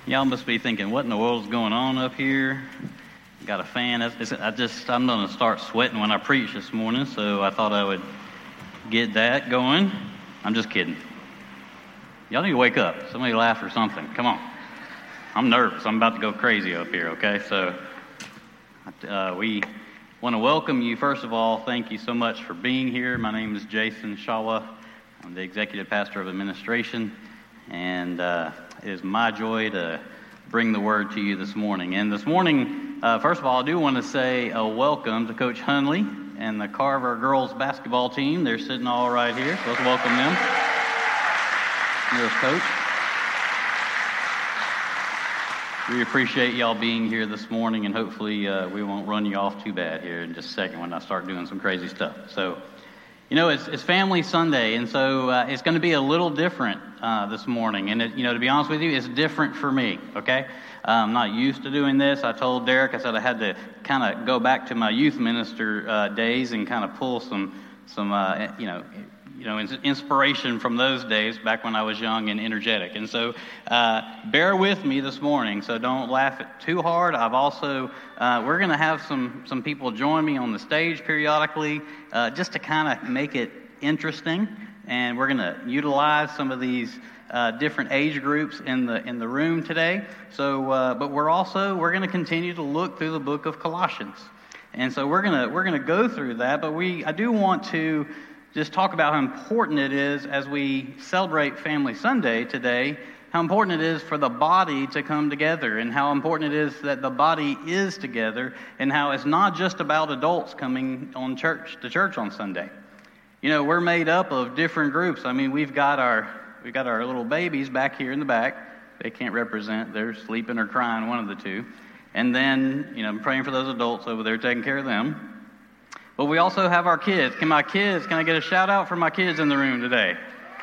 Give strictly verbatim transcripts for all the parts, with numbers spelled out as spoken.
Y'all must be thinking, what in the world is going on up here? Got a fan. It's, I just, I'm going to start sweating when I preach this morning, so I thought I would get that going. I'm just kidding. Y'all need to wake up. Somebody laugh or something. Come on. I'm nervous. I'm about to go crazy up here, okay? So uh, we want to welcome you. First of all, thank you so much for being here. My name is Jason Shawa. I'm the executive pastor of administration, and uh, it is my joy to bring the word to you this morning. And this morning, uh, first of all, I do want to say a welcome to Coach Hunley and the Carver girls basketball team. They're sitting all right here, so let's welcome them. Here's Coach. We appreciate y'all being here this morning, and hopefully uh, we won't run you off too bad here in just a second when I start doing some crazy stuff. So, you know, it's, it's Family Sunday, and so uh, it's going to be a little different uh, this morning. And, it, you know, to be honest with you, it's different for me, okay? I'm not used to doing this. I told Derek, I said I had to kind of go back to my youth minister uh, days and kind of pull some, some uh, you know, you know, inspiration from those days back when I was young and energetic. And so uh, bear with me this morning, so don't laugh it too hard. I've also, uh, we're going to have some, some people join me on the stage periodically uh, just to kind of make it interesting. And we're going to utilize some of these uh, different age groups in the in the room today. So, uh, but we're also, we're going to continue to look through the book of Colossians. And so we're going to we're going to go through that, but we I do want to just talk about how important it is as we celebrate Family Sunday today, how important it is for the body to come together, and how important it is that the body is together, and how it's not just about adults coming on church to church on Sunday. You know, we're made up of different groups. I mean, we've got our we've got our little babies back here in the back. They can't represent. They're sleeping or crying, one of the two. And then, you know, I'm praying for those adults over there, taking care of them. But we also have our kids. Can my kids, can I get a shout out for my kids in the room today?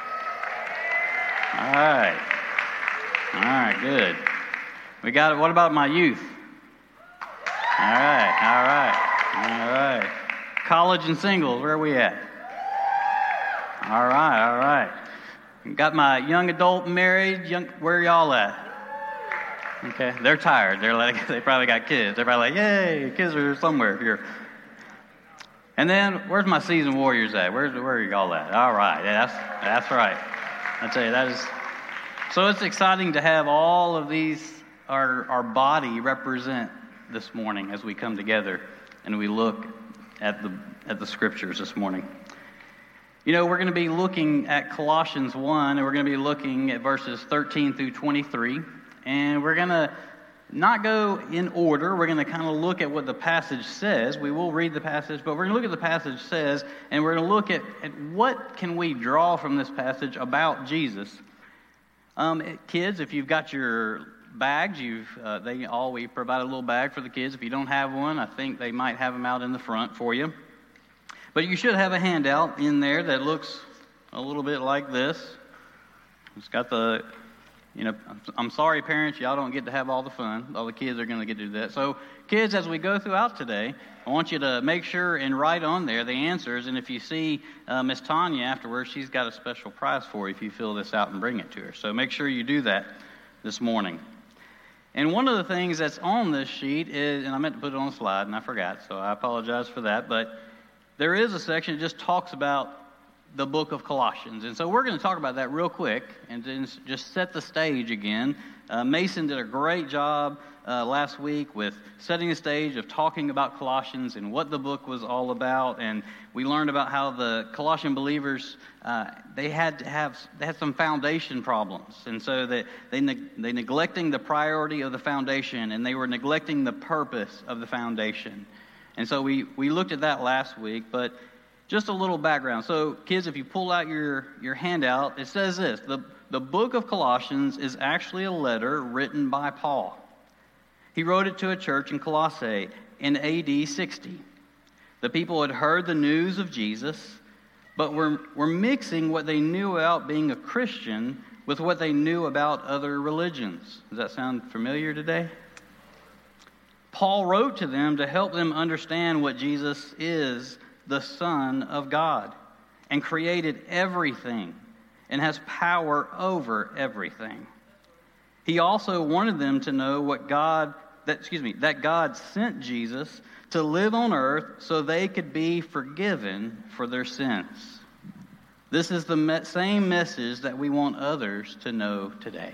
All right. All right, good. We got it. What about my youth? All right, all right, all right. College and singles, where are we at? All right, all right. Got my young adult married. Young, where are y'all at? Okay, they're tired. They're like, they probably got kids. They're probably like, yay, kids are somewhere here. And then, where's my seasoned warriors at? Where's where are y'all at? All right, yeah, that's that's right. I tell you, that is. So it's exciting to have all of these our our body represent this morning as we come together and we look at the at the scriptures this morning. You know, we're going to be looking at Colossians one, and we're going to be looking at verses thirteen through twenty-three, and we're going to not go in order. We're going to kind of look at what the passage says. We will read the passage, but we're going to look at the passage says, and we're going to look at, at what can we draw from this passage about Jesus. Um, kids, if you've got your bags, you've uh, they all we provide a little bag for the kids. If you don't have one, I think they might have them out in the front for you. But you should have a handout in there that looks a little bit like this. It's got the You know, I'm sorry, parents, y'all don't get to have all the fun. All the kids are going to get to do that. So, kids, as we go throughout today, I want you to make sure and write on there the answers. And if you see uh, Miss Tanya afterwards, she's got a special prize for you if you fill this out and bring it to her. So make sure you do that this morning. And one of the things that's on this sheet is, and I meant to put it on the slide, and I forgot, so I apologize for that. But there is a section that just talks about the book of Colossians. And so we're going to talk about that real quick and then just set the stage again. Uh, Mason did a great job uh, last week with setting the stage of talking about Colossians and what the book was all about. And we learned about how the Colossian believers, uh, they had to have, they had some foundation problems. And so that they, ne- they neglecting the priority of the foundation, and they were neglecting the purpose of the foundation. And so we, we looked at that last week, but just a little background. So, kids, if you pull out your, your handout, it says this. The, the book of Colossians is actually a letter written by Paul. He wrote it to a church in Colossae in A D sixty. The people had heard the news of Jesus, but were, were mixing what they knew about being a Christian with what they knew about other religions. Does that sound familiar today? Paul wrote to them to help them understand what Jesus is, the Son of God, and created everything and has power over everything. He also wanted them to know what God, that, excuse me, that God sent Jesus to live on earth so they could be forgiven for their sins. This is the me- same message that we want others to know today.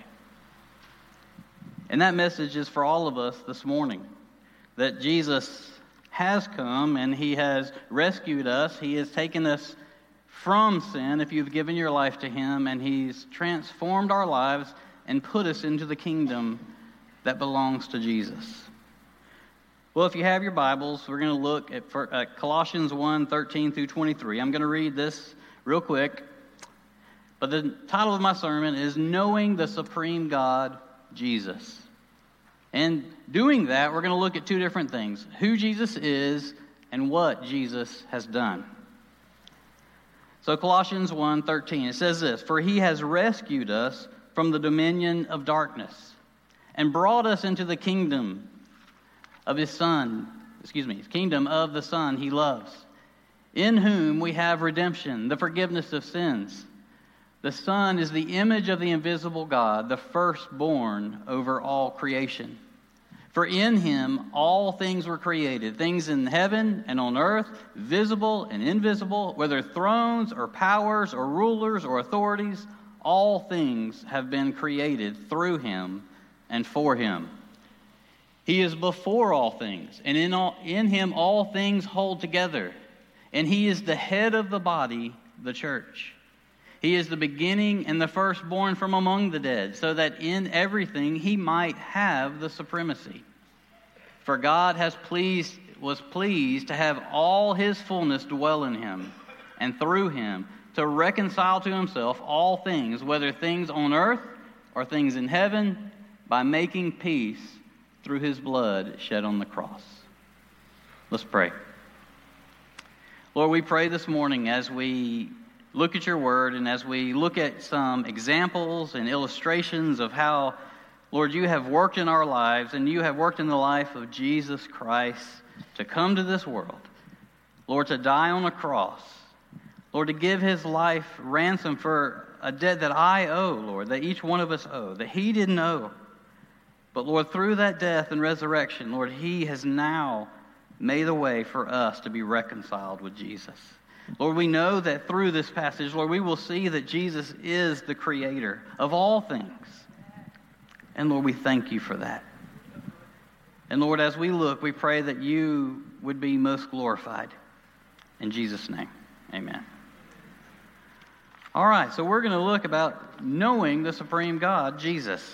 And that message is for all of us this morning, that Jesus has come and He has rescued us. He has taken us from sin if you've given your life to Him, and He's transformed our lives and put us into the kingdom that belongs to Jesus. Well, if you have your Bibles, we're going to look at, for, at Colossians one, thirteen through twenty-three. I'm going to read this real quick, but the title of my sermon is Knowing the Supreme God, Jesus. And doing that, we're going to look at two different things: who Jesus is and what Jesus has done. So Colossians one, thirteen, it says this: For He has rescued us from the dominion of darkness and brought us into the kingdom of His Son, excuse me, kingdom of the Son He loves, in whom we have redemption, the forgiveness of sins. The Son is the image of the invisible God, the firstborn over all creation. For in Him all things were created, things in heaven and on earth, visible and invisible, whether thrones or powers or rulers or authorities. All things have been created through Him and for Him. He is before all things, and in all, in Him all things hold together. And He is the head of the body, the church. He is the beginning and the firstborn from among the dead, so that in everything He might have the supremacy. For God has pleased, was pleased to have all His fullness dwell in Him, and through Him to reconcile to Himself all things, whether things on earth or things in heaven, by making peace through His blood shed on the cross. Let's pray. Lord, we pray this morning as we look at your word and as we look at some examples and illustrations of how, Lord, you have worked in our lives and you have worked in the life of Jesus Christ to come to this world. Lord, to die on a cross. Lord, to give His life ransom for a debt that I owe, Lord, that each one of us owe, that He didn't owe. But Lord, through that death and resurrection, Lord, He has now made a way for us to be reconciled with Jesus. Lord, we know that through this passage, Lord, we will see that Jesus is the creator of all things. And Lord, we thank you for that. And Lord, as we look, we pray that you would be most glorified. In Jesus' name, amen. All right, so we're going to look about knowing the supreme God, Jesus,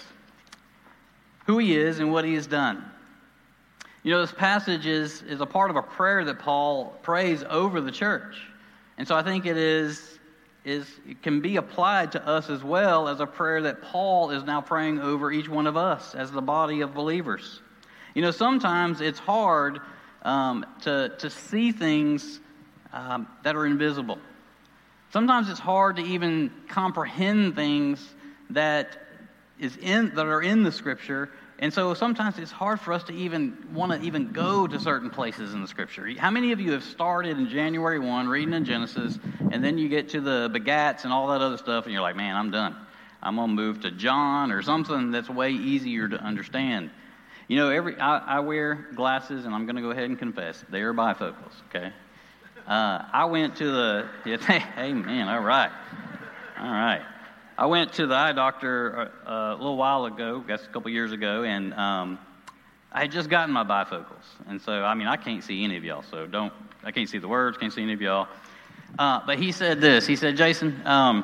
who He is and what He has done. You know, this passage is, is a part of a prayer that Paul prays over the church. And so I think it is, is it can be applied to us as well as a prayer that Paul is now praying over each one of us as the body of believers. You know, sometimes it's hard um, to, to see things um, that are invisible. Sometimes it's hard to even comprehend things that is in that are in the Scripture, and so sometimes it's hard for us to even want to even go to certain places in the Scripture. How many of you have started in January first reading in Genesis, and then you get to the begats and all that other stuff, and you're like, man, I'm done. I'm going to move to John or something that's way easier to understand. You know, every I, I wear glasses, and I'm going to go ahead and confess, they are bifocals, okay? Uh, I went to the, hey, man, all right, all right. I went to the eye doctor a, a little while ago, I guess a couple years ago, and um, I had just gotten my bifocals. And so, I mean, I can't see any of y'all, so don't, I can't see the words, can't see any of y'all. Uh, but he said this, he said, Jason, um,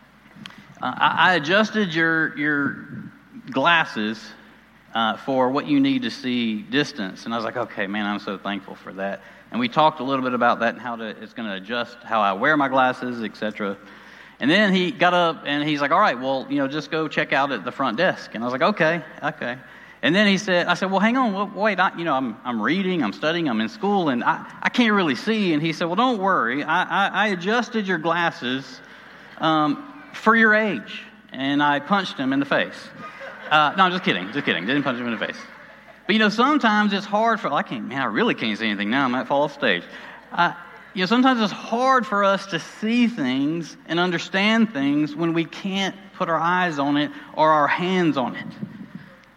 I, I adjusted your your glasses uh, for what you need to see distance. And I was like, okay, man, I'm so thankful for that. And we talked a little bit about that and how to, it's going to adjust how I wear my glasses, et cetera. And then he got up and he's like, all right, well, you know, just go check out at the front desk. And I was like, okay, okay. And then he said, I said, well, hang on, well, wait, I, you know, I'm I'm reading, I'm studying, I'm in school, and I, I can't really see. And he said, well, don't worry. I, I, I adjusted your glasses um, for your age. And I punched him in the face. Uh, no, I'm just kidding, just kidding. Didn't punch him in the face. But, you know, sometimes it's hard for, I can't, man, I really can't see anything now. I might fall off stage. Uh, you know, sometimes it's hard for us to see things and understand things when we can't put our eyes on it or our hands on it.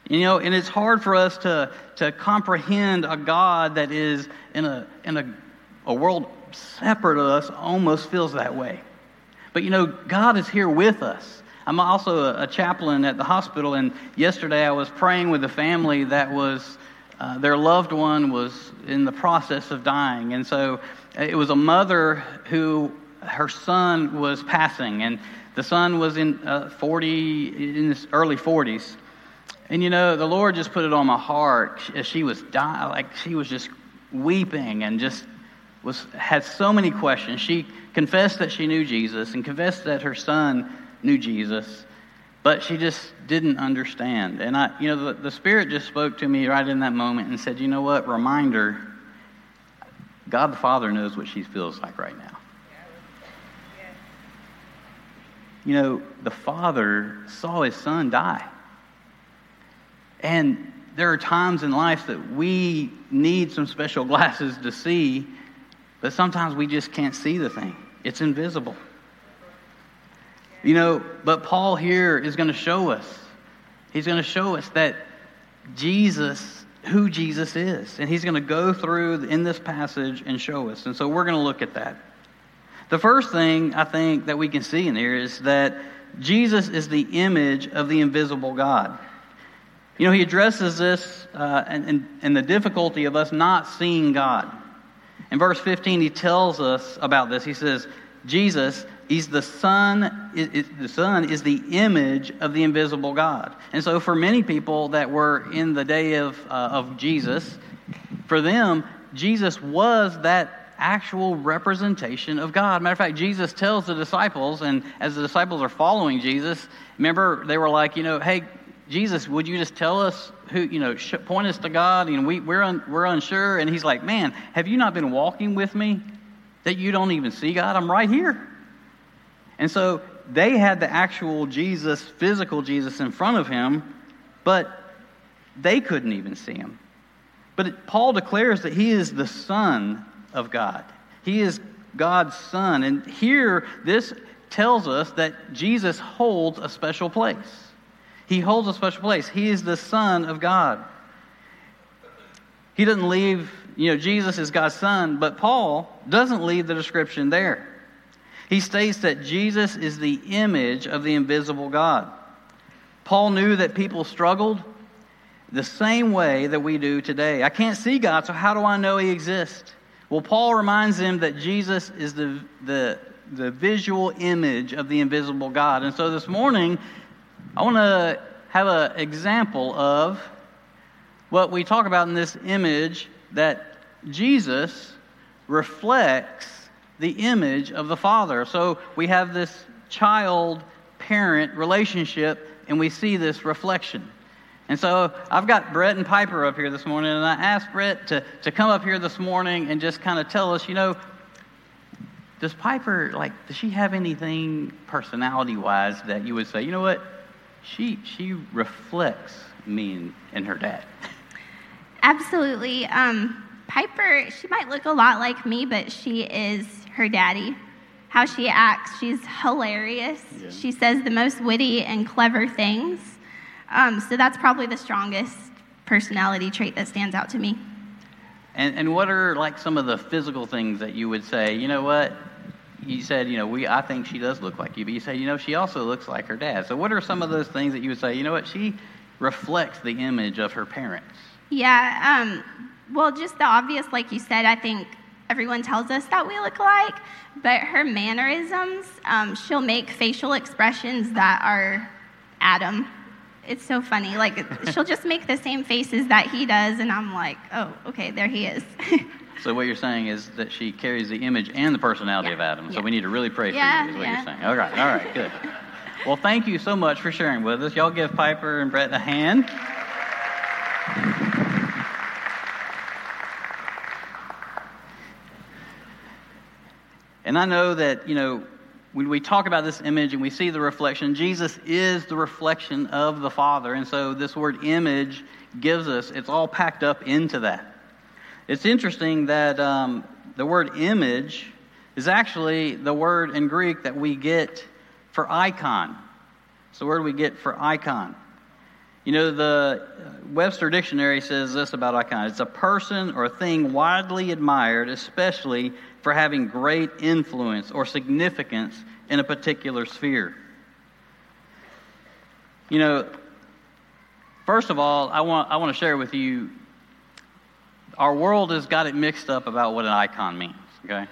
You know, and it's hard for us to, to comprehend a God that is in a in a, a world separate of us, almost feels that way. But you know, God is here with us. I'm also a, a chaplain at the hospital, and yesterday I was praying with a family that was, uh, their loved one was in the process of dying. And so it was a mother who, her son was passing, and the son was in uh, forty, in his early forties. And you know, the Lord just put it on my heart as she was dying, like she was just weeping and just was had so many questions. She confessed that she knew Jesus and confessed that her son knew Jesus, but she just didn't understand. And I, you know, the, the Spirit just spoke to me right in that moment and said, you know what, reminder, God the Father knows what she feels like right now. You know, the Father saw his son die. And there are times in life that we need some special glasses to see, but sometimes we just can't see the thing. It's invisible. You know, but Paul here is going to show us. He's going to show us that Jesus, who Jesus is. And he's going to go through in this passage and show us. And so we're going to look at that. The first thing I think that we can see in here is that Jesus is the image of the invisible God. You know, he addresses this uh, and, and, and the difficulty of us not seeing God. In verse fifteen, he tells us about this. He says, Jesus, he's the Son, is, is, the Son is the image of the invisible God. And so for many people that were in the day of, uh, of Jesus, for them, Jesus was that actual representation of God. Matter of fact, Jesus tells the disciples, and as the disciples are following Jesus, remember, they were like, you know, hey, Jesus, would you just tell us who, you know, sh- point us to God? You know, we, we're un, we're unsure. And he's like, man, have you not been walking with me that you don't even see God? I'm right here. And so they had the actual Jesus, physical Jesus in front of him, but they couldn't even see him. But it, Paul declares that he is the Son of God. He is God's Son. And here, this tells us that Jesus holds a special place. He holds a special place. He is the Son of God. He doesn't leave, you know, Jesus is God's Son, but Paul doesn't leave the description there. He states that Jesus is the image of the invisible God. Paul knew that people struggled the same way that we do today. I can't see God, so how do I know he exists? Well, Paul reminds them that Jesus is the, the, the visual image of the invisible God. And so this morning, I want to have an example of what we talk about in this image, that Jesus reflects the image of the Father. So we have this child-parent relationship, and we see this reflection. And so I've got Brett and Piper up here this morning, and I asked Brett to, to come up here this morning and just kind of tell us, you know, does Piper, like, does she have anything personality-wise that you would say, you know what, she she reflects me and, and her dad? Absolutely. Um, Piper, she might look a lot like me, but she is her daddy. How she acts, she's hilarious. Yeah. She says the most witty and clever things. Um, so that's probably the strongest personality trait that stands out to me. And and what are like some of the physical things that you would say, you know what, you said, you know, we I think she does look like you, but you say, you know, she also looks like her dad. So what are some of those things that you would say, you know what, she reflects the image of her parents? Yeah, um, well, just the obvious, like you said, I think everyone tells us that we look alike, but her mannerisms, um, she'll make facial expressions that are Adam. It's so funny. Like, she'll just make the same faces that he does, and I'm like, oh, okay, there he is. So what you're saying is that she carries the image and the personality yeah. of Adam. So yeah. we need to really pray yeah, for you, is what yeah. you're saying. All right, all right, good. Well, thank you so much for sharing with us. Y'all give Piper and Brett a hand. And I know that, you know, when we talk about this image and we see the reflection, Jesus is the reflection of the Father. And so this word image gives us, it's all packed up into that. It's interesting that um, the word image is actually the word in Greek that we get for icon. It's the word we get for icon. You know, the Webster Dictionary says this about icon. It's a person or a thing widely admired, especially for having great influence or significance in a particular sphere. You know, first of all, I want I want to share with you, our world has got it mixed up about what an icon means, okay?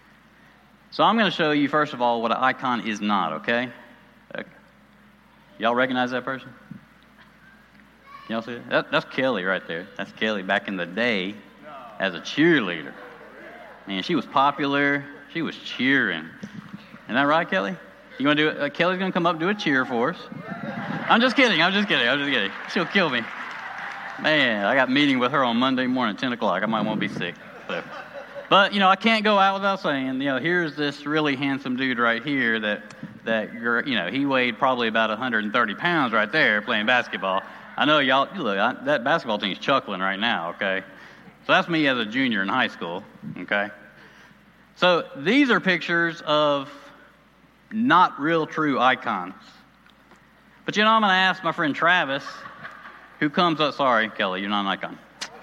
So I'm going to show you, first of all, what an icon is not, okay? okay. Y'all recognize that person? Y'all see that? that? That's Kelly right there. That's Kelly back in the day as a cheerleader. Man, she was popular. She was cheering. Isn't that right, Kelly? You want to do it? Uh, Kelly's going to come up and do a cheer for us. I'm just kidding. I'm just kidding. I'm just kidding. She'll kill me. Man, I got a meeting with her on Monday morning at ten o'clock. I might want to be sick. So. But, you know, I can't go out without saying, you know, here's this really handsome dude right here that, that you know, he weighed probably about one hundred thirty pounds right there playing basketball. I know y'all, look, I, that basketball team's chuckling right now, okay? So that's me as a junior in high school, okay? So these are pictures of not real true icons. But, you know, I'm going to ask my friend Travis, who comes up, sorry, Kelly, you're not an icon.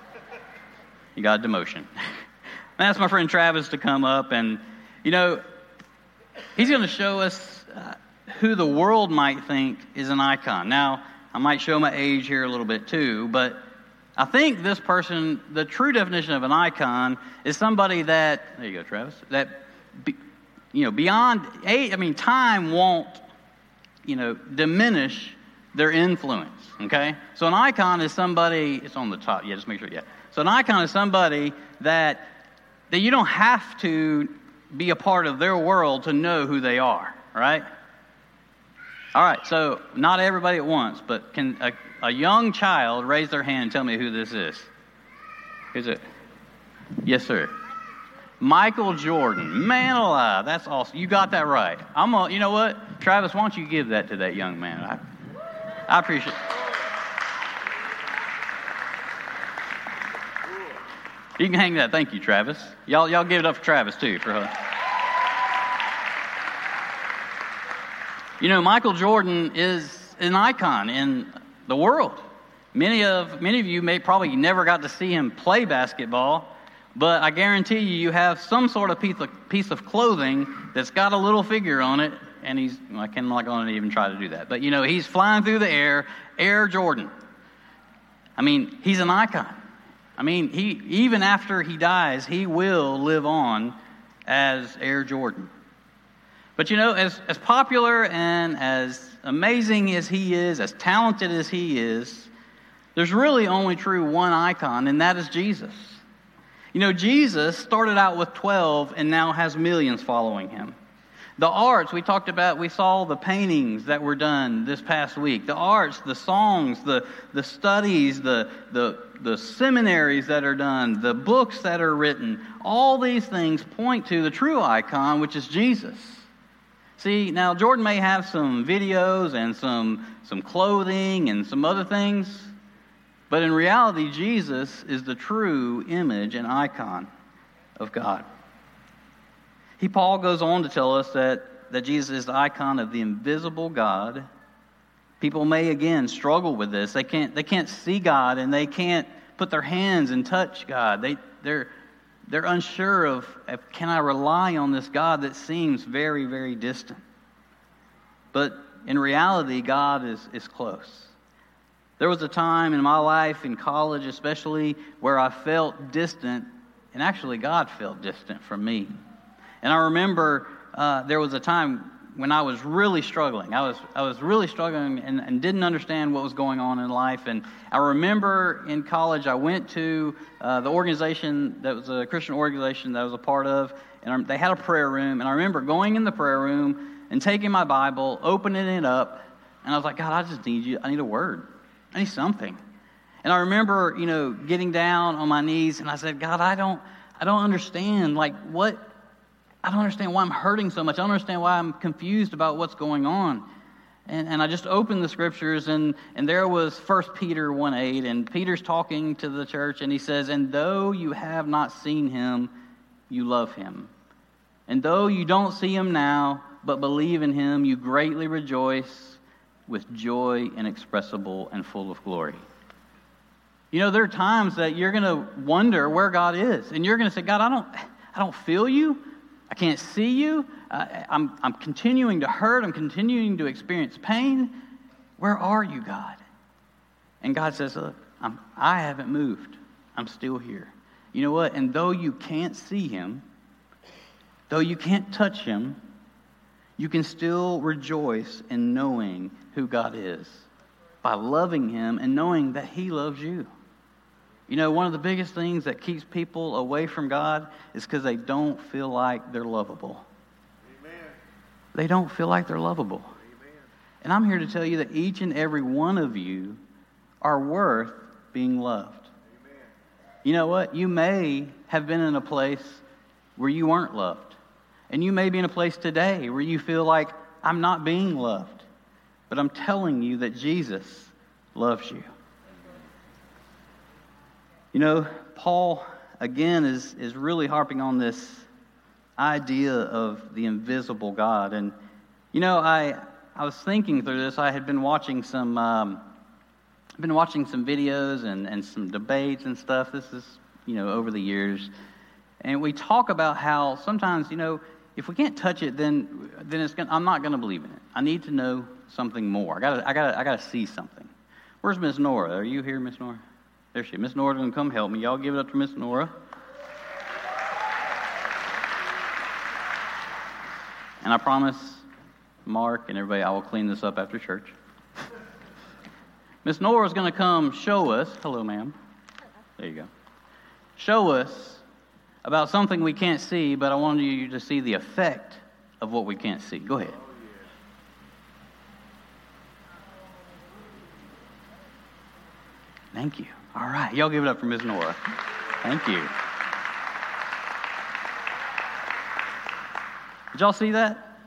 You got a demotion. I asked my friend Travis to come up, and, you know, he's going to show us uh, who the world might think is an icon. Now, I might show my age here a little bit too, but I think this person, the true definition of an icon is somebody that, there you go, Travis, that, be, you know, beyond, age, I mean, time won't, you know, diminish their influence, okay? So an icon is somebody, it's on the top, yeah, just make sure, yeah. So an icon is somebody that, that you don't have to be a part of their world to know who they are, right? All right, so not everybody at once, but can a, a young child raise their hand and tell me who this is? Who's it? Yes, sir. Michael Jordan. Man alive, that's awesome. You got that right. I'm gonna, you know what? Travis, why don't you give that to that young man? I, I appreciate it. You can hang that. Thank you, Travis. Y'all, y'all give it up for Travis, too, for her. You know, Michael Jordan is an icon in the world. Many of many of you may probably never got to see him play basketball, but I guarantee you, you have some sort of piece of, piece of clothing that's got a little figure on it, and he's, well, I can't, I'm not going to even try to do that. But, you know, he's flying through the air, Air Jordan. I mean, he's an icon. I mean, he even after he dies, he will live on as Air Jordan. But, you know, as, as popular and as amazing as he is, as talented as he is, there's really only true one icon, and that is Jesus. You know, Jesus started out with twelve and now has millions following him. The arts, we talked about, we saw the paintings that were done this past week. The arts, the songs, the, the studies, the, the, the seminaries that are done, the books that are written, all these things point to the true icon, which is Jesus. See, now Jordan may have some videos and some, some clothing and some other things, but in reality, Jesus is the true image and icon of God. He, Paul goes on to tell us that, that Jesus is the icon of the invisible God. People may, again, struggle with this. They can't, they can't see God, and they can't put their hands and touch God. They, they're, they're unsure of, of, can I rely on this God that seems very, very distant? But in reality, God is, is close. There was a time in my life, in college especially, where I felt distant, and actually God felt distant from me. And I remember uh, there was a time when I was really struggling. I was I was really struggling and, and didn't understand what was going on in life. And I remember in college I went to uh, the organization that was a Christian organization that I was a part of, and they had a prayer room. And I remember going in the prayer room and taking my Bible, opening it up, and I was like, God, I just need you. I need a word. I need something. And I remember, you know, getting down on my knees, and I said, God, I don't I don't understand. Like what? I don't understand why I'm hurting so much. I don't understand why I'm confused about what's going on. And, and I just opened the scriptures, and, and there was First Peter one eight, and Peter's talking to the church, and he says, and though you have not seen him, you love him. And though you don't see him now, but believe in him, you greatly rejoice, with joy inexpressible and full of glory. You know, there are times that you're going to wonder where God is, and you're going to say, God, I don't, I don't feel you. I can't see you. Uh, I'm, I'm continuing to hurt. I'm continuing to experience pain. Where are you, God? And God says, look, I'm, I haven't moved. I'm still here. You know what? And though you can't see him, though you can't touch him, you can still rejoice in knowing who God is by loving him and knowing that he loves you. You know, one of the biggest things that keeps people away from God is because they don't feel like they're lovable. Amen. They don't feel like they're lovable. Amen. And I'm here to tell you that each and every one of you are worth being loved. Amen. You know what? You may have been in a place where you weren't loved. And you may be in a place today where you feel like, I'm not being loved. But I'm telling you that Jesus loves you. You know, Paul, again, is, is really harping on this idea of the invisible God. And, you know, I I was thinking through this. I had been watching some um, I've been watching some videos and, and some debates and stuff. This is, you know, over the years. And we talk about how sometimes, you know, if we can't touch it, then then it's gonna, I'm not going to believe in it. I need to know something more. I got I got I got to see something. Where's Miss Nora? Are you here, Miss Nora? There she is. Miss Nora's going to come help me. Y'all give it up to Miss Nora. And I promise Mark and everybody, I will clean this up after church. Miss Nora's going to come show us. Hello, ma'am. There you go. Show us about something we can't see, but I wanted you to see the effect of what we can't see. Go ahead. Thank you. All right. Y'all give it up for Miss Nora. Thank you. Did y'all see that?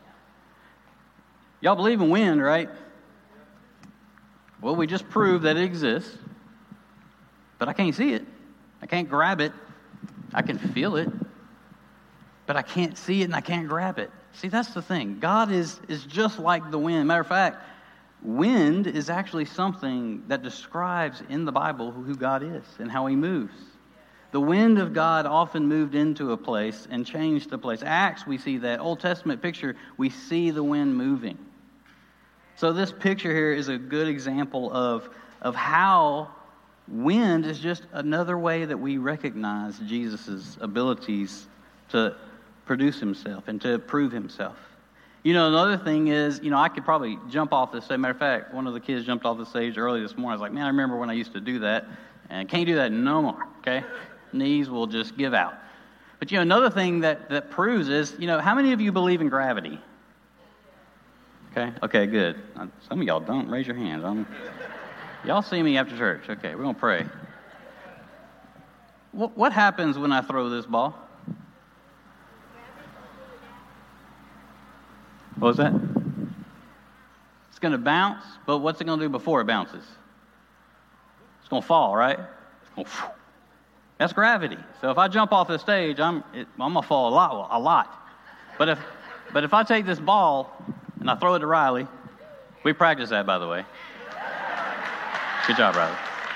Y'all believe in wind, right? Well, we just proved that it exists, but I can't see it. I can't grab it. I can feel it, but I can't see it and I can't grab it. See, that's the thing. God is, is just like the wind. Matter of fact, wind is actually something that describes in the Bible who God is and how he moves. The wind of God often moved into a place and changed the place. Acts, we see that. Old Testament picture, we see the wind moving. So this picture here is a good example of, of how wind is just another way that we recognize Jesus' abilities to produce himself and to prove himself. You know, another thing is, you know, I could probably jump off this stage. Matter of fact, one of the kids jumped off the stage early this morning. I was like, man, I remember when I used to do that, and can't do that no more, okay? Knees will just give out. But, you know, another thing that, that proves is, you know, how many of you believe in gravity? Okay, okay, good. Some of y'all don't. Raise your hands. I'm, y'all see me after church. Okay, we're going to pray. What, what happens when I throw this ball? What was that? It's going to bounce, but what's it going to do before it bounces? It's going to fall, right? It's going to, that's gravity. So if I jump off the stage, I'm it, I'm going to fall a lot, a lot. But if but if I take this ball and I throw it to Riley, we practice that, by the way. Good job, Riley.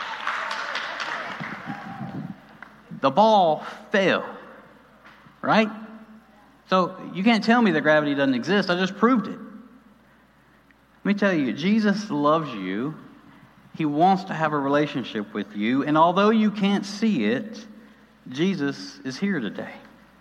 The ball fell, right? So you can't tell me that gravity doesn't exist. I just proved it. Let me tell you, Jesus loves you. He wants to have a relationship with you. And although you can't see it, Jesus is here today.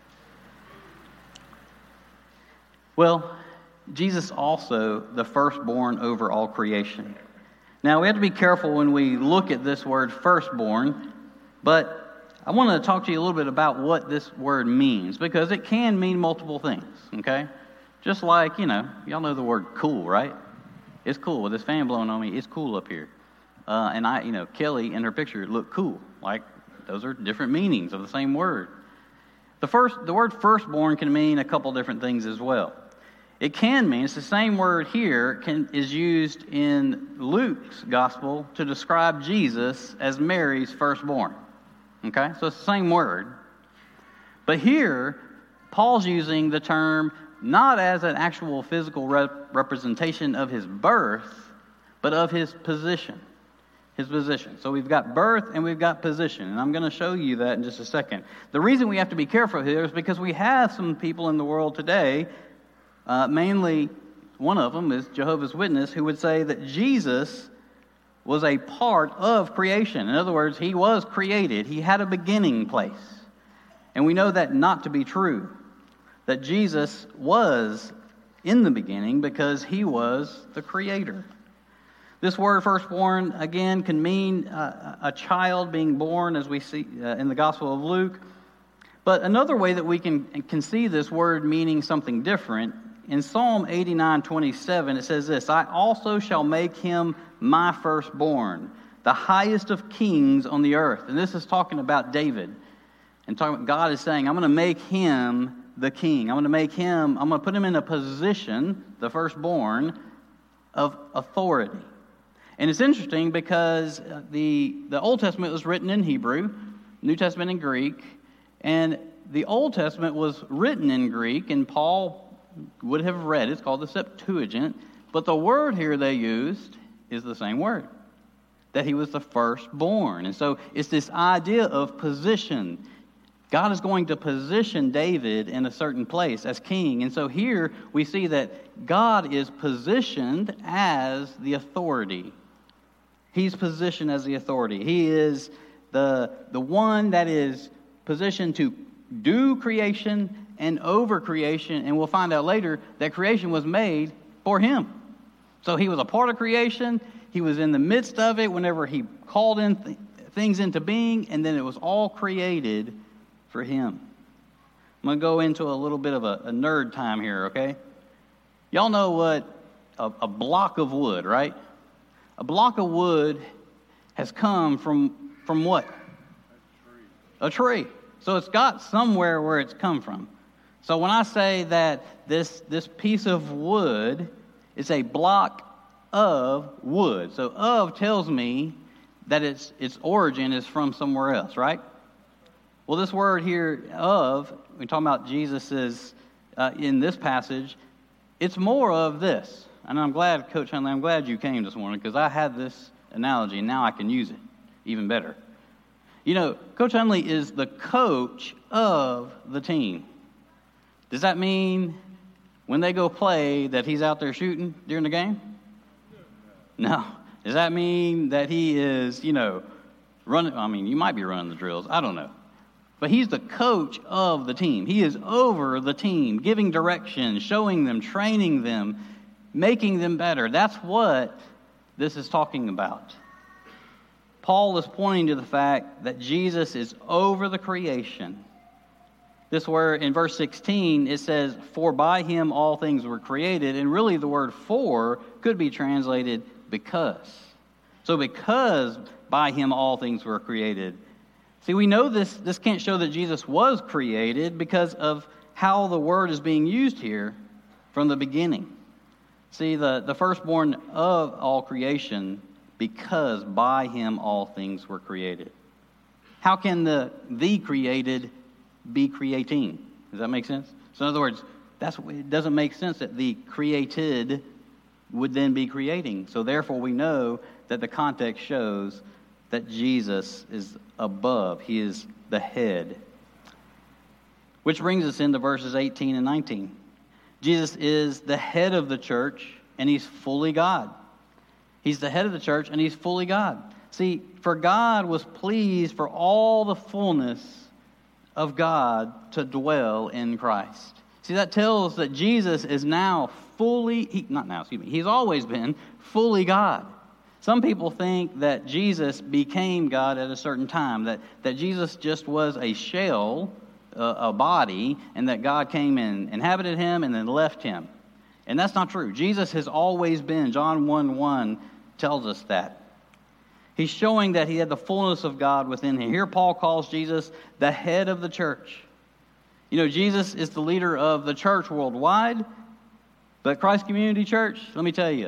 Well, Jesus also the firstborn over all creation. Now, we have to be careful when we look at this word firstborn, but I want to talk to you a little bit about what this word means, because it can mean multiple things, okay? Just like, you know, y'all know the word cool, right? It's cool. With this fan blowing on me, it's cool up here. Uh, and I, you know, Kelly in her picture looked cool. Like, those are different meanings of the same word. The first, the word firstborn can mean a couple different things as well. It can mean, it's the same word here, can, is used in Luke's gospel to describe Jesus as Mary's firstborn. Okay, so it's the same word. But here, Paul's using the term not as an actual physical rep- representation of his birth, but of his position. His position. So we've got birth and we've got position, and I'm going to show you that in just a second. The reason we have to be careful here is because we have some people in the world today, uh, mainly one of them is Jehovah's Witness, who would say that Jesus was a part of creation. In other words, he was created. He had a beginning place. And we know that not to be true, that Jesus was in the beginning because he was the creator. This word firstborn, again, can mean uh, a child being born, as we see uh, in the Gospel of Luke. But another way that we can, can see this word meaning something different, in Psalm eighty-nine twenty-seven, it says this, I also shall make him my firstborn, the highest of kings on the earth. And this is talking about David. And talking about God is saying, I'm going to make him the king. I'm going to make him, I'm going to put him in a position, the firstborn, of authority. And it's interesting because the, the Old Testament was written in Hebrew, New Testament in Greek, and the Old Testament was written in Greek, and Paul would have read it. It's called the Septuagint, but the word here they used is the same word, that he was the firstborn. And so it's this idea of position. God is going to position David in a certain place as king. And so here we see that God is positioned as the authority. He's positioned as the authority. He is the, the one that is positioned to do creation and over creation. And we'll find out later that creation was made for him. So he was a part of creation. He was in the midst of it whenever he called in th- things into being. And then it was all created for him. I'm going to go into a little bit of a, a nerd time here, okay? Y'all know what a, a block of wood, right? A block of wood has come from, from what? A tree. A tree. So it's got somewhere where it's come from. So when I say that this, this piece of wood is a block of wood, so of tells me that its its origin is from somewhere else, right? Well, this word here, of, we're talking about Jesus's, uh, in this passage, it's more of this. And I'm glad, Coach Huntley, I'm glad you came this morning because I had this analogy and now I can use it even better. You know, Coach Huntley is the coach of the team. Does that mean when they go play that he's out there shooting during the game? No. Does that mean that he is, you know, running? I mean, you might be running the drills. I don't know. But he's the coach of the team. He is over the team, giving direction, showing them, training them, making them better. That's what this is talking about. Paul is pointing to the fact that Jesus is over the creation. This word in verse sixteen, it says, for by him all things were created. And really the word for could be translated because. So because by him all things were created. See, we know this, this can't show that Jesus was created because of how the word is being used here from the beginning. See, the, the firstborn of all creation, because by him all things were created. How can the the created be creating? Does that make sense? So in other words, that's it doesn't make sense that the created would then be creating. So therefore we know that the context shows that Jesus is above. He is the head. Which brings us into verses eighteen and nineteen. Jesus is the head of the church, and he's fully God. He's the head of the church, and he's fully God. See, for God was pleased for all the fullness of God to dwell in Christ. See, that tells that Jesus is now fully, he, not now, excuse me, he's always been fully God. Some people think that Jesus became God at a certain time, that, that Jesus just was a shell, uh, a body, and that God came and inhabited him and then left him. And that's not true. Jesus has always been. John one one tells us that. He's showing that he had the fullness of God within him. Here Paul calls Jesus the head of the church. You know, Jesus is the leader of the church worldwide, but Christ Community Church, let me tell you,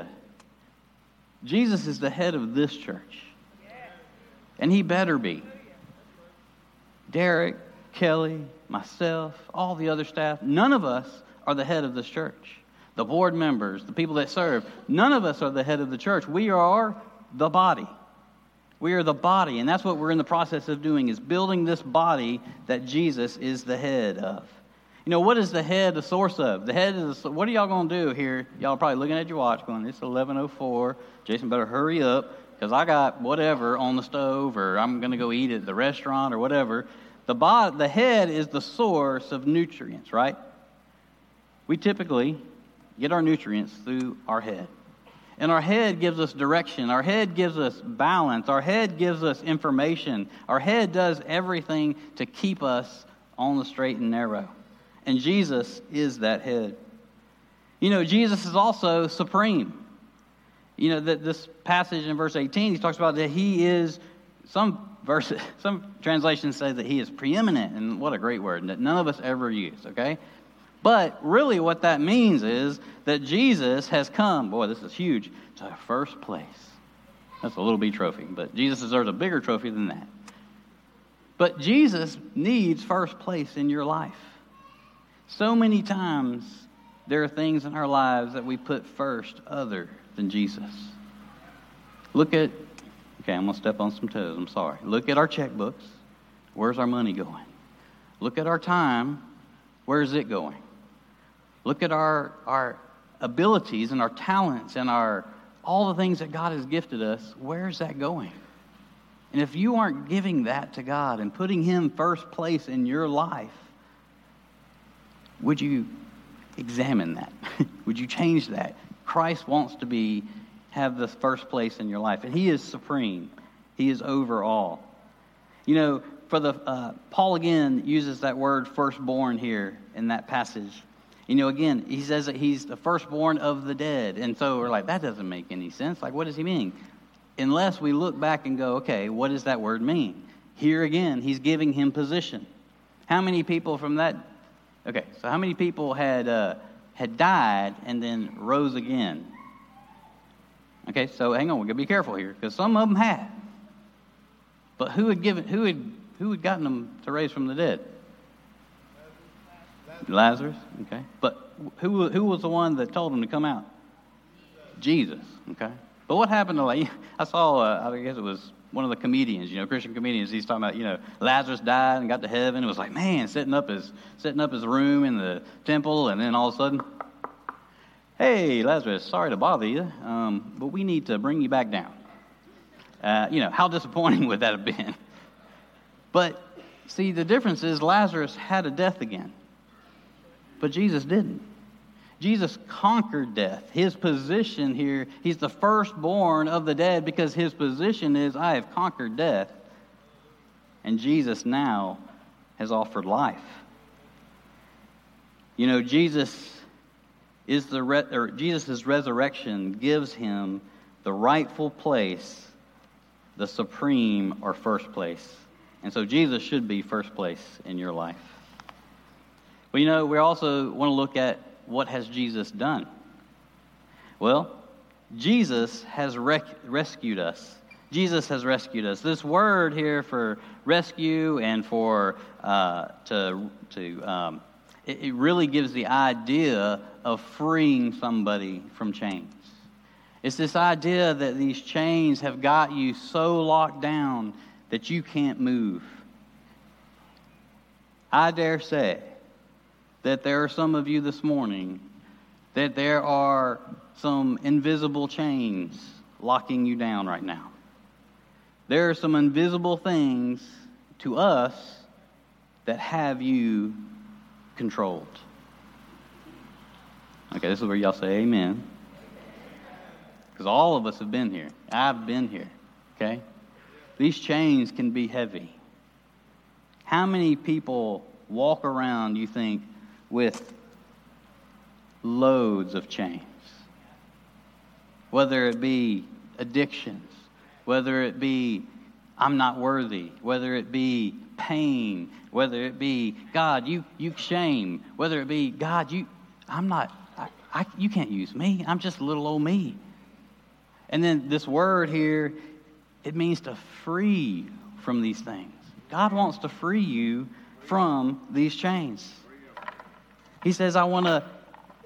Jesus is the head of this church. And he better be. Derek, Kelly, myself, all the other staff, none of us are the head of this church. The board members, the people that serve, none of us are the head of the church. We are the body. We are the body, and that's what we're in the process of doing, is building this body that Jesus is the head of. You know, what is the head the source of? The head is, the, what are y'all going to do here? Y'all are probably looking at your watch going, it's eleven oh four. Jason better hurry up because I got whatever on the stove, or I'm going to go eat at the restaurant or whatever. The, body, the head is the source of nutrients, right? We typically get our nutrients through our head. And our head gives us direction. Our head gives us balance. Our head gives us information. Our head does everything to keep us on the straight and narrow. And Jesus is that head. You know, Jesus is also supreme. You know, that this passage in verse eighteen, he talks about that he is, some verses, some translations say that he is preeminent, and what a great word that none of us ever use, okay? But really what that means is that Jesus has come, boy, this is huge, to first place. That's a little B trophy, but Jesus deserves a bigger trophy than that. But Jesus needs first place in your life. So many times there are things in our lives that we put first other than Jesus. Look at, okay, I'm going to step on some toes, I'm sorry. Look at our checkbooks. Where's our money going? Look at our time. Where's it going? Look at our, our abilities and our talents and our all the things that God has gifted us. Where's that going? And if you aren't giving that to God and putting Him first place in your life, would you examine that? Would you change that? Christ wants to be have the first place in your life, and He is supreme. He is over all. You know, for the uh, Paul again uses that word firstborn here in that passage. You know, again, he says that he's the firstborn of the dead. And so we're like, that doesn't make any sense. Like, what does he mean? Unless we look back and go, okay, what does that word mean? Here again, he's giving him position. How many people from that? Okay, so how many people had uh, had died and then rose again? Okay, so hang on, we're gonna be careful here because some of them had. But who had given? Who had? Who had gotten them to raise from the dead? Lazarus, okay. But who who was the one that told him to come out? Jesus, okay. But what happened to, like, I saw, uh, I guess it was one of the comedians, you know, Christian comedians. He's talking about, you know, Lazarus died and got to heaven. It was like, man, setting up his setting up his room in the temple, and then all of a sudden, hey, Lazarus, sorry to bother you, um, but we need to bring you back down. Uh, you know, how disappointing would that have been? But see, the difference is Lazarus had a death again. But Jesus didn't. Jesus conquered death. His position here, he's the firstborn of the dead because his position is, I have conquered death. And Jesus now has offered life. You know, Jesus is the re- or Jesus' resurrection gives him the rightful place, the supreme or first place. And so Jesus should be first place in your life. But you know, we also want to look at what has Jesus done. Well, Jesus has rec- rescued us. Jesus has rescued us. This word here for rescue and for uh, to to um, it, it really gives the idea of freeing somebody from chains. It's this idea that these chains have got you so locked down that you can't move. I dare say that there are some of you this morning that there are some invisible chains locking you down right now. There are some invisible things to us that have you controlled. Okay, this is where y'all say amen. Because all of us have been here. I've been here, okay? These chains can be heavy. How many people walk around, you think, with loads of chains? Whether it be addictions, whether it be I'm not worthy, whether it be pain, whether it be God, you you shame, whether it be God, you I'm not I, I you can't use me. I'm just a little old me. And then this word here, it means to free from these things. God wants to free you from these chains. He says, I want to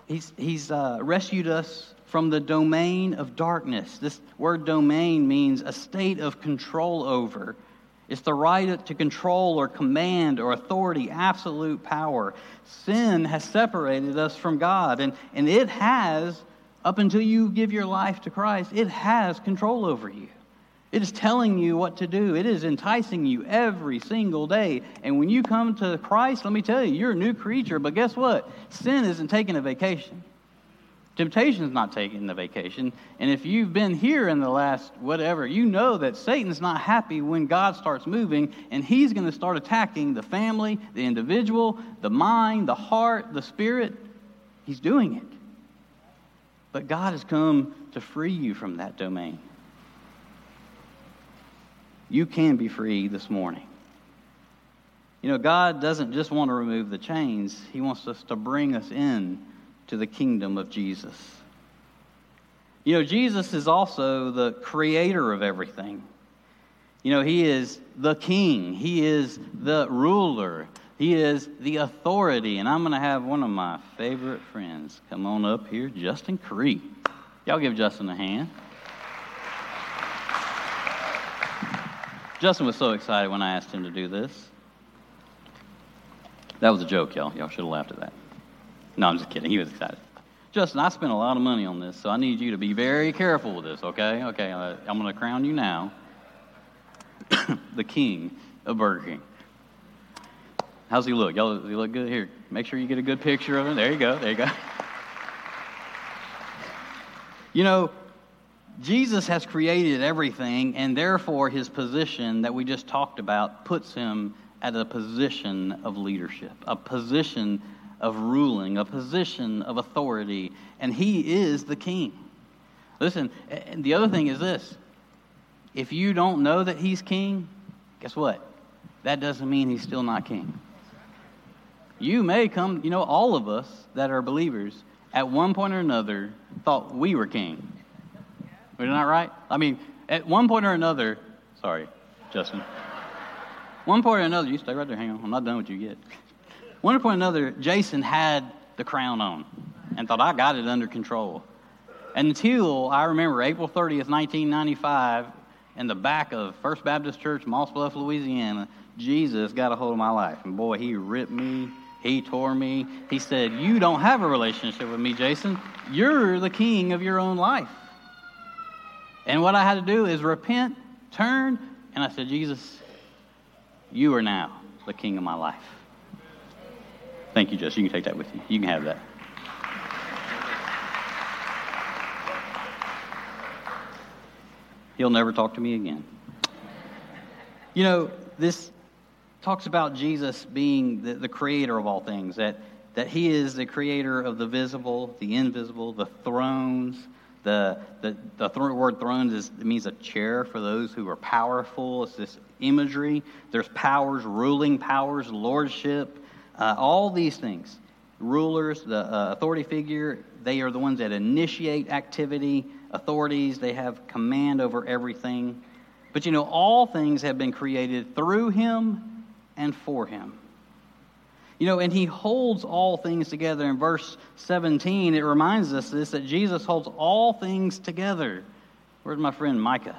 He's, he's uh, rescued us from the domain of darkness. This word domain means a state of control over. It's the right to control or command or authority, absolute power. Sin has separated us from God, and, and it has, up until you give your life to Christ, it has control over you. It is telling you what to do. It is enticing you every single day. And when you come to Christ, let me tell you, you're a new creature. But guess what? Sin isn't taking a vacation. Temptation is not taking the vacation. And if you've been here in the last whatever, you know that Satan's not happy when God starts moving, and he's going to start attacking the family, the individual, the mind, the heart, the spirit. He's doing it. But God has come to free you from that domain. You can be free this morning. You know, God doesn't just want to remove the chains. He wants us to bring us in to the kingdom of Jesus. You know, Jesus is also the creator of everything. You know, he is the king. He is the ruler. He is the authority. And I'm going to have one of my favorite friends come on up here, Justin Cree. Y'all give Justin a hand. Justin was so excited when I asked him to do this. That was a joke, y'all. Y'all should have laughed at that. No, I'm just kidding. He was excited. Justin, I spent a lot of money on this, so I need you to be very careful with this, okay? Okay, uh, I'm going to crown you now the king of Burger King. How's he look? Y'all, does he look good? Here, make sure you get a good picture of him. There you go. There you go. You know, Jesus has created everything, and therefore his position that we just talked about puts him at a position of leadership, a position of ruling, a position of authority, and he is the king. Listen, and the other thing is this. If you don't know that he's king, guess what? That doesn't mean he's still not king. You may come, you know, all of us that are believers at one point or another thought we were king. Is that not right? I mean, at one point or another, sorry, Justin. One point or another, you stay right there, hang on, I'm not done with you yet. One point or another, Jason had the crown on and thought, I got it under control. Until I remember April thirtieth, nineteen ninety-five, in the back of First Baptist Church, Moss Bluff, Louisiana, Jesus got a hold of my life. And boy, he ripped me, he tore me. He said, you don't have a relationship with me, Jason. You're the king of your own life. And what I had to do is repent, turn, and I said, Jesus, you are now the king of my life. Thank you, Justin. You can take that with you. You can have that. He'll never talk to me again. You know, this talks about Jesus being the, the creator of all things, that, that he is the creator of the visible, the invisible, the thrones. The the, the th- word thrones is, it means a chair for those who are powerful. It's this imagery. There's powers, ruling powers, lordship, uh, all these things. Rulers, the uh, authority figure, they are the ones that initiate activity. Authorities, they have command over everything. But you know, all things have been created through him and for him. You know, and he holds all things together. In verse seventeen, it reminds us this, that Jesus holds all things together. Where's my friend Micah?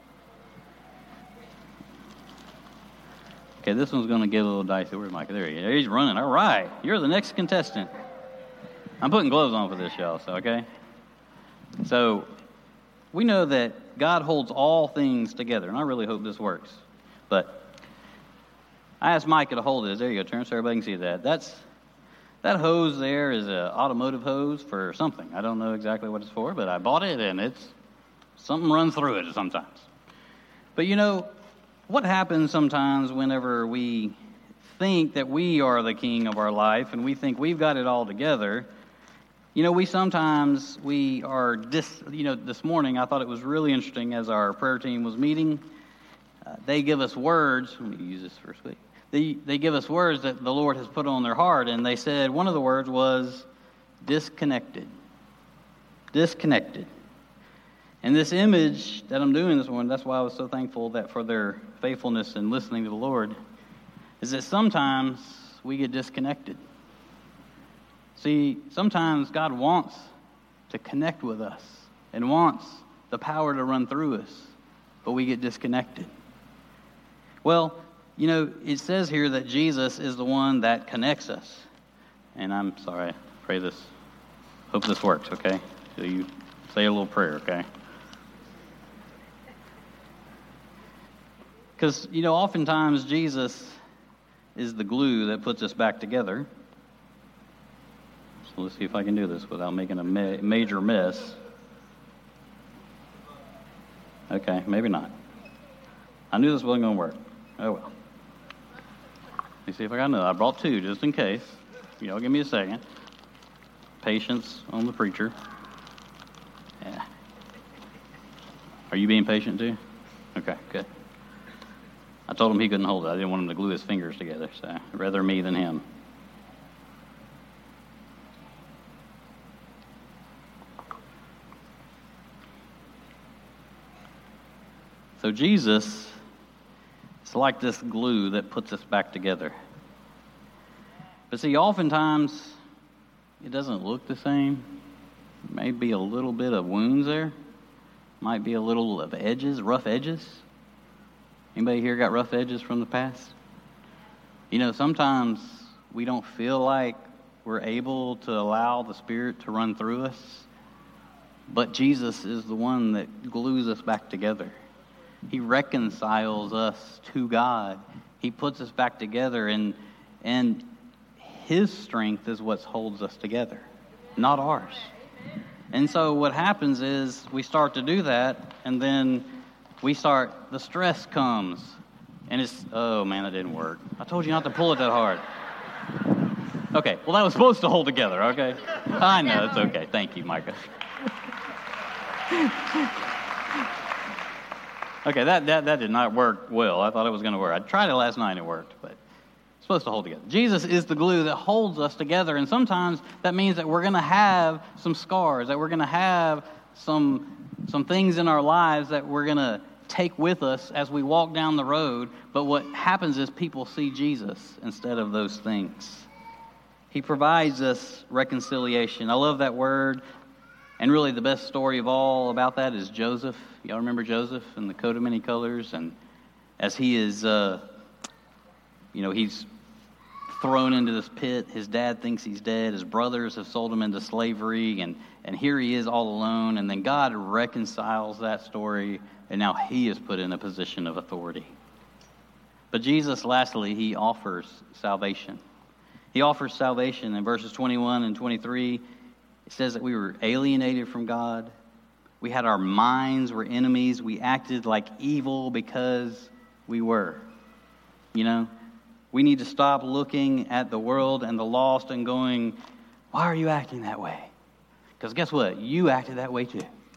Okay, this one's going to get a little dicey. Where's Micah? There he is. He's running. All right. You're the next contestant. I'm putting gloves on for this, y'all, so okay? So, we know that God holds all things together, and I really hope this works. But I asked Micah to hold this. There you go, turn so everybody can see that. That's that hose there is an automotive hose for something. I don't know exactly what it's for, but I bought it, and it's something runs through it sometimes. But you know, what happens sometimes whenever we think that we are the king of our life and we think we've got it all together? You know, we sometimes, we are, dis, you know, this morning I thought it was really interesting as our prayer team was meeting. Uh, they give us words. Let me use this first week. They, they give us words that the Lord has put on their heart, and they said one of the words was disconnected. Disconnected. And this image that I'm doing this morning, that's why I was so thankful that for their faithfulness in listening to the Lord, is that sometimes we get disconnected. See, sometimes God wants to connect with us and wants the power to run through us, but we get disconnected. Well, you know, it says here that Jesus is the one that connects us. And I'm sorry, I pray this, hope this works, okay? So you say a little prayer, okay? Because, you know, oftentimes Jesus is the glue that puts us back together. So let's see if I can do this without making a ma- major mess. Okay, maybe not. I knew this wasn't going to work. Oh, well. Let me see if I got another. I brought two just in case. Y'all give me a second. Patience on the preacher. Yeah. Are you being patient too? Okay, good. I told him he couldn't hold it. I didn't want him to glue his fingers together, so rather me than him. So Jesus is like this glue that puts us back together. But see, oftentimes it doesn't look the same. Maybe a little bit of wounds there. Might be a little of edges, rough edges. Anybody here got rough edges from the past? You know, sometimes we don't feel like we're able to allow the Spirit to run through us. But Jesus is the one that glues us back together. He reconciles us to God. He puts us back together, and and His strength is what holds us together, not ours. And so what happens is we start to do that, and then we start, the stress comes, and it's, oh man, that didn't work. I told you not to pull it that hard. Okay, well that was supposed to hold together, okay? I know, it's okay. Thank you, Micah. Okay, that, that, that did not work well. I thought it was going to work. I tried it last night and it worked, but it's supposed to hold together. Jesus is the glue that holds us together, and sometimes that means that we're going to have some scars, that we're going to have some, some things in our lives that we're going to take with us as we walk down the road. But what happens is people see Jesus instead of those things. He provides us reconciliation. I love that word. And really the best story of all about that is Joseph. Y'all remember Joseph and the coat of many colors? And as he is, uh, you know, he's thrown into this pit. His dad thinks he's dead. His brothers have sold him into slavery. And, and here he is all alone. And then God reconciles that story. And now he is put in a position of authority. But Jesus, lastly, he offers salvation. He offers salvation in verses twenty-one and twenty-three. It says that we were alienated from God. We had our minds were enemies. We acted like evil because we were. You know, we need to stop looking at the world and the lost and going, why are you acting that way? Because guess what? You acted that way too.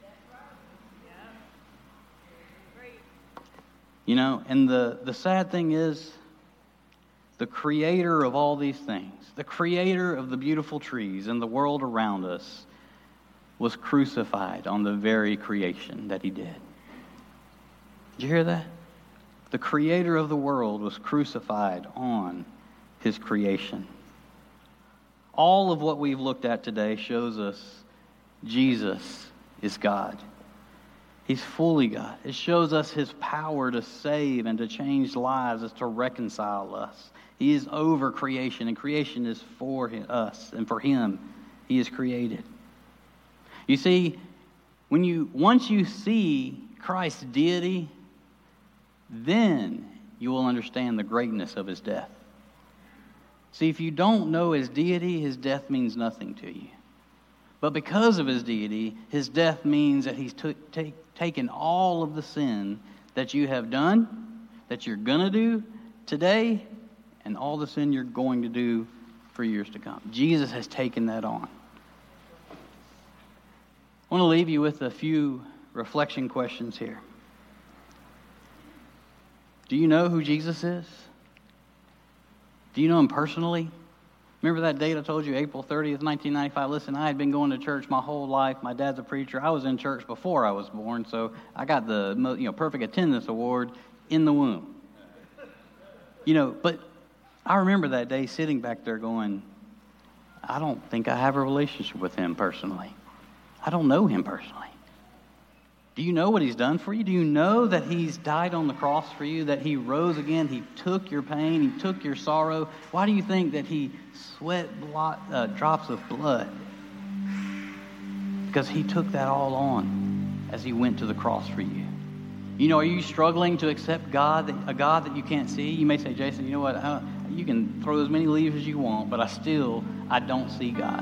You know, and the, the sad thing is, the creator of all these things, the creator of the beautiful trees and the world around us, was crucified on the very creation that he did. Did you hear that? The creator of the world was crucified on his creation. All of what we've looked at today shows us Jesus is God. He's fully God. It shows us his power to save and to change lives, is to reconcile us. He is over creation, and creation is for us, and for him, he is created. You see, when you once you see Christ's deity, then you will understand the greatness of his death. See, if you don't know his deity, his death means nothing to you. But because of his deity, his death means that he's t- t- taken all of the sin that you have done, that you're going to do today, and all the sin you're going to do for years to come. Jesus has taken that on. I want to leave you with a few reflection questions here. Do you know who Jesus is? Do you know him personally? Remember that date I told you, April thirtieth, nineteen ninety-five? Listen, I had been going to church my whole life. My dad's a preacher. I was in church before I was born, so I got the you know perfect attendance award in the womb. You know, but I remember that day sitting back there going, I don't think I have a relationship with him personally. I don't know him personally. Do you know what he's done for you? Do you know that he's died on the cross for you, that he rose again, he took your pain, he took your sorrow? Why do you think that he sweat blot, uh, drops of blood? Because he took that all on as he went to the cross for you. You know, are you struggling to accept God, a God that you can't see? You may say, Jason, you know what? I don't, you can throw as many leaves as you want, but I still, I don't see God.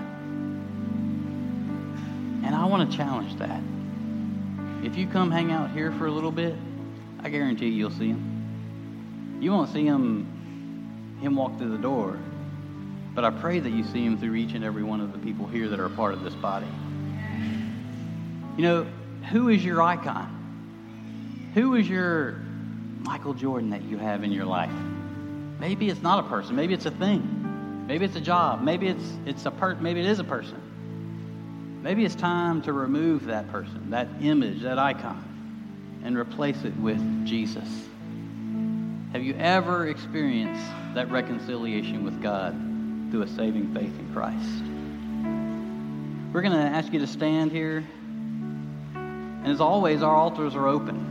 And I want to challenge that. If you come hang out here for a little bit, I guarantee you'll see him. You won't see him, him walk through the door, but I pray that you see him through each and every one of the people here that are a part of this body. You know, who is your icon? Who is your Michael Jordan that you have in your life? Maybe it's not a person. Maybe it's a thing. Maybe it's a job. Maybe it's it's a per. Maybe it is a person. Maybe it's time to remove that person, that image, that icon, and replace it with Jesus. Have you ever experienced that reconciliation with God through a saving faith in Christ? We're going to ask you to stand here. And as always, our altars are open.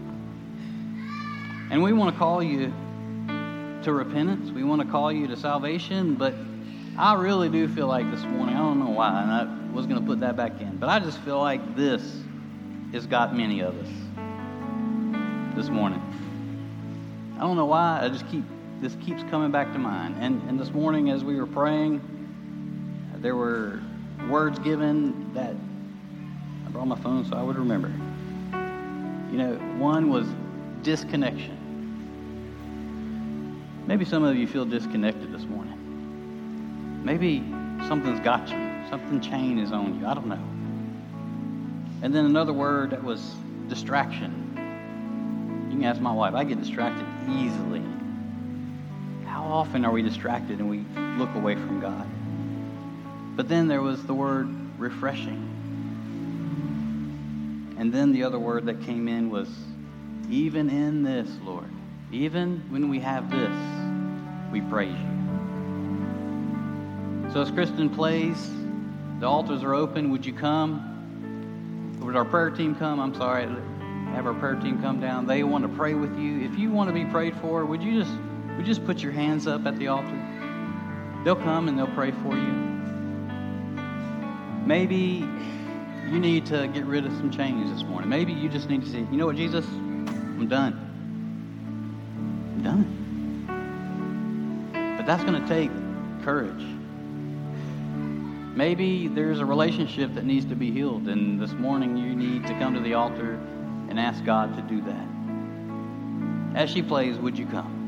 And we want to call you to repentance. We want to call you to salvation. But I really do feel like this morning, I don't know why, and I was going to put that back in, but I just feel like this has got many of us this morning. I don't know why, I just keep, this keeps coming back to mind. And, and this morning as we were praying, there were words given that I brought my phone so I would remember. You know, one was disconnection. Maybe some of you feel disconnected this morning. Maybe something's got you. Something chain is on you. I don't know. And then another word that was distraction. You can ask my wife. I get distracted easily. How often are we distracted and we look away from God? But then there was the word refreshing. And then the other word that came in was, even in this, Lord, even when we have this, we praise you. So as Kristen plays, the altars are open. Would you come? Would our prayer team come? I'm sorry. Have our prayer team come down. They want to pray with you. If you want to be prayed for, would you just would you just put your hands up at the altar? They'll come and they'll pray for you. Maybe you need to get rid of some chains this morning. Maybe you just need to say, you know what, Jesus? I'm done. I'm done. But that's going to take courage. Maybe there's a relationship that needs to be healed, and this morning you need to come to the altar and ask God to do that. As she plays, would you come?